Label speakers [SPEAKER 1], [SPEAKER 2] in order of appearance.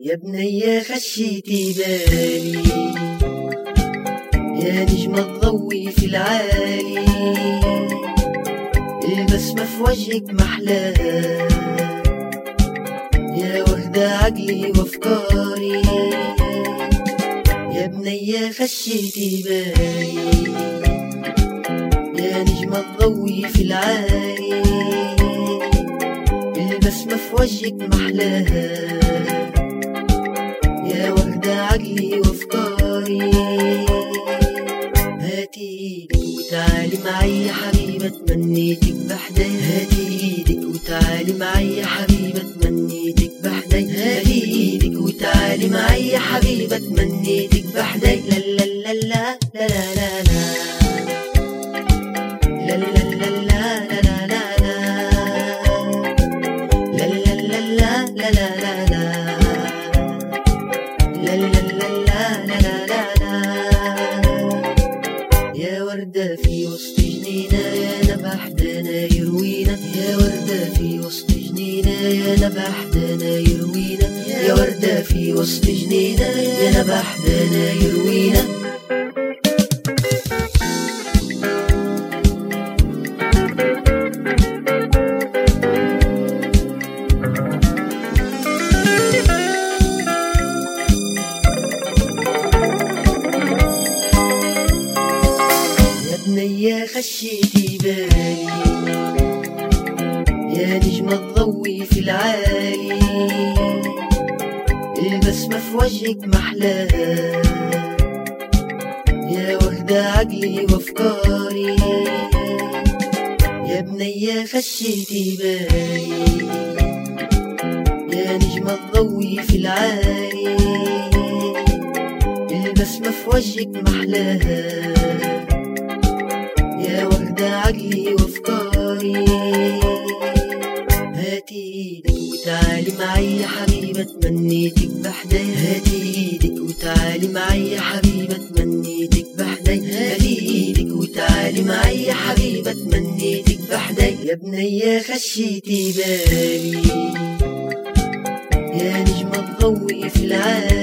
[SPEAKER 1] يا بنية خشيتي بالي، يا نجمة تضوي في العالي، البسمة في وجهك محلاها، يا وردة عقلي وافكاري. يا بنية خشيتي بالي، يا نجمة تضوي في العالي، البسمة في وجهك محلاها، يا وردة عقلي وافكاري. هاتي ايدك وتعالي معي يا حبيبة تمنيتك بحدي، هاتي ايدك وتعالي معي يا حبيبة تمنيتك بحدي، هاتي ايدك وتعالي معي يا حبيبة تمنيتك بحدي. لا لا لا لا لا لا لا لا لا لا لا يا وردة في وسط جنينة يا نبح دانا يروينا، يا وردة في وسط جنينة يا نبح دانا يروينا، يا وردة في وسط جنينة يا نبح دانا يروينا. بنية خشيتي بالي، يا نجمة تضوي في العالي، البسمة في وجهك محلاها، يا وردة عقلي وافكاري. يا بنية خشيتي بالي، يا نجمة تضوي في العالي، البسمة في وجهك محلاها، يا وردة عقلي وافكاري. هاتي ايدك وتعالي معي يا حبيبة تمنيتك بحدي، هاتي ايدك وتعالي معي يا حبيبة تمنيتك بحدي، هاتي ايدك وتعالي معي يا حبيبة تمنيتك بحدي. يا بنية خشيتي بالي، يا نجمة تضوي في العالي،